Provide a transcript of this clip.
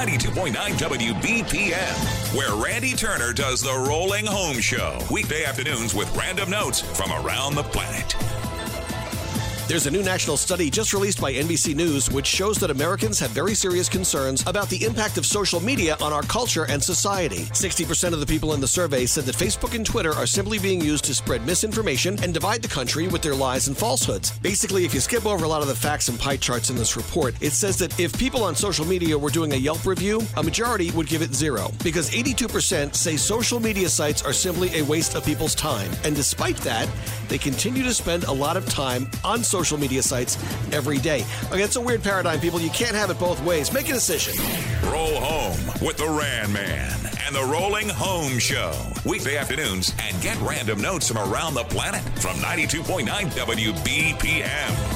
92.9 WBPM, where Randy Turner does the Rolling Home Show. Weekday afternoons with random notes from around the planet. There's a new national study just released by NBC News which shows that Americans have very serious concerns about the impact of social media on our culture and society. 60% of the people in the survey said that Facebook and Twitter are simply being used to spread misinformation and divide the country with their lies and falsehoods. Basically, if you skip over a lot of the facts and pie charts in this report, it says that if people on social media were doing a Yelp review, a majority would give it 0, because 82% say social media sites are simply a waste of people's time. And despite that, they continue to spend a lot of time on social media sites every day. Okay, it's a weird paradigm, people. You can't have it both ways. Make a decision. Roll home with the Ran Man and the Rolling Home Show. Weekday afternoons, and get random notes from around the planet from 92.9 WBPM.